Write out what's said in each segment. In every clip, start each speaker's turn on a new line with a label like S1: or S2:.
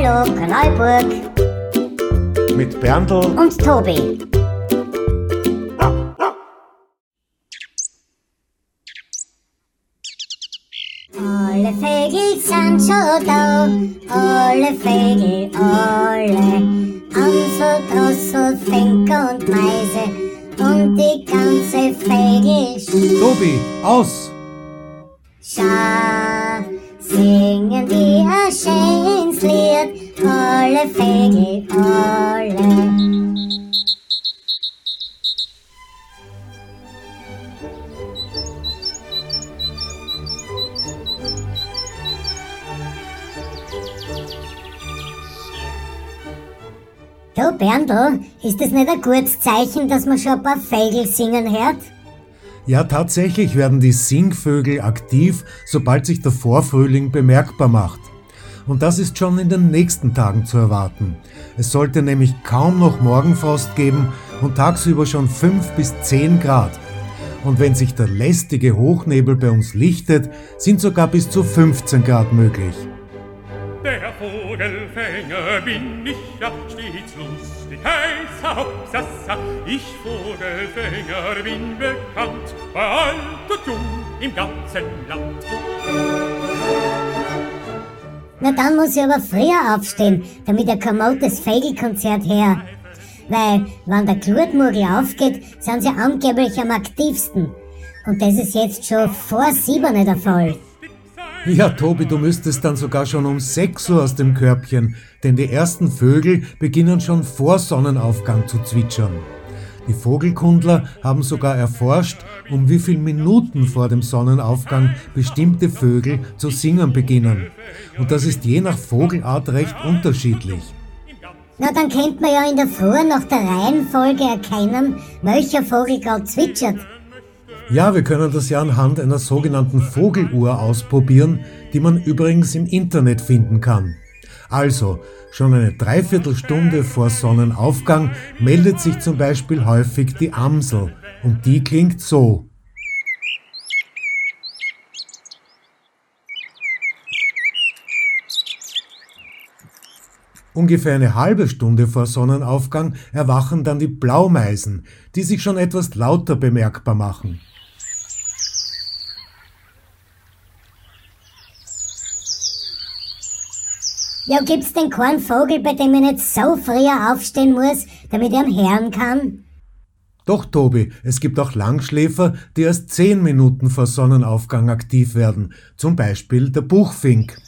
S1: Hallo Kanalburg
S2: mit Berndl
S1: und Tobi. Alle Vögel sind schon da, alle Vögel, alle. Amsel, Drossel, Finker und Meise und die ganze Vögel.
S2: Tobi, aus!
S1: Schau, singen die ein schönes Lied, alle Vögel, alle. Du Berndl, ist das nicht ein gutes Zeichen, dass man schon ein paar Vögel singen hört?
S2: Ja, tatsächlich werden die Singvögel aktiv, sobald sich der Vorfrühling bemerkbar macht. Und das ist schon in den nächsten Tagen zu erwarten. Es sollte nämlich kaum noch Morgenfrost geben und tagsüber schon 5 bis 10 Grad. Und wenn sich der lästige Hochnebel bei uns lichtet, sind sogar bis zu 15 Grad möglich.
S3: Der Vogelfänger bin ich ja stets lustig, heißer Hopsasa. Ich Vogelfänger bin bekannt, bei alt und jung im ganzen Land.
S1: Na dann muss ich aber früher aufstehen, damit ein komodes Vogelkonzert her. Weil, wenn der Glutmurgel aufgeht, sind sie angeblich am aktivsten. Und das ist jetzt schon vor 7 der Fall.
S2: Ja, Tobi, du müsstest dann sogar schon um 6 Uhr aus dem Körbchen, denn die ersten Vögel beginnen schon vor Sonnenaufgang zu zwitschern. Die Vogelkundler haben sogar erforscht, um wie viele Minuten vor dem Sonnenaufgang bestimmte Vögel zu singen beginnen. Und das ist je nach Vogelart recht unterschiedlich.
S1: Na, dann kennt man ja in der Früh nach der Reihenfolge erkennen, welcher Vogel gerade zwitschert.
S2: Ja, wir können das ja anhand einer sogenannten Vogeluhr ausprobieren, die man übrigens im Internet finden kann. Also, schon eine Dreiviertelstunde vor Sonnenaufgang meldet sich zum Beispiel häufig die Amsel und die klingt so. Ungefähr eine halbe Stunde vor Sonnenaufgang erwachen dann die Blaumeisen, die sich schon etwas lauter bemerkbar machen.
S1: Ja, gibt's denn keinen Vogel, bei dem ich nicht so früh aufstehen muss, damit ich ihn hören kann?
S2: Doch, Tobi, es gibt auch Langschläfer, die erst 10 Minuten vor Sonnenaufgang aktiv werden, zum Beispiel der Buchfink.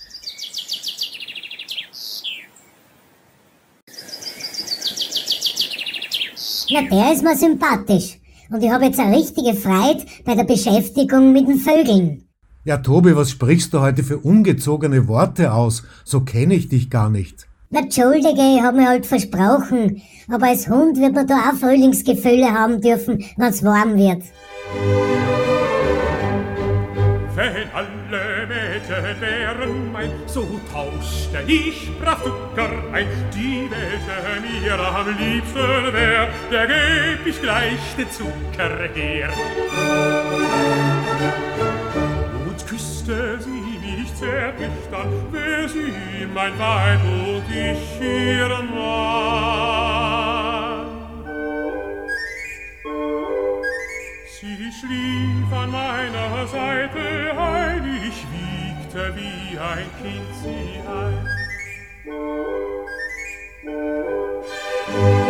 S1: Na, der ist mir sympathisch. Und ich habe jetzt eine richtige Freude bei der Beschäftigung mit den Vögeln.
S2: Ja, Tobi, was sprichst du heute für ungezogene Worte aus? So kenne ich dich gar nicht.
S1: Na, Entschuldige, ich habe mir halt versprochen. Aber als Hund wird man da auch Frühlingsgefühle haben dürfen, wenn's warm wird.
S3: Wenn alle Mädchen wären mein, so tauschte ich brav Zucker ein. Die welche mir am liebsten wär, der geb ich gleich den Zucker her. Und küsste sie mich zärtlich, dann wär sie mein Weib und ich ihr Mann. Sie schlief an meiner Seite ein, ich wiegte wie ein Kind sie ein.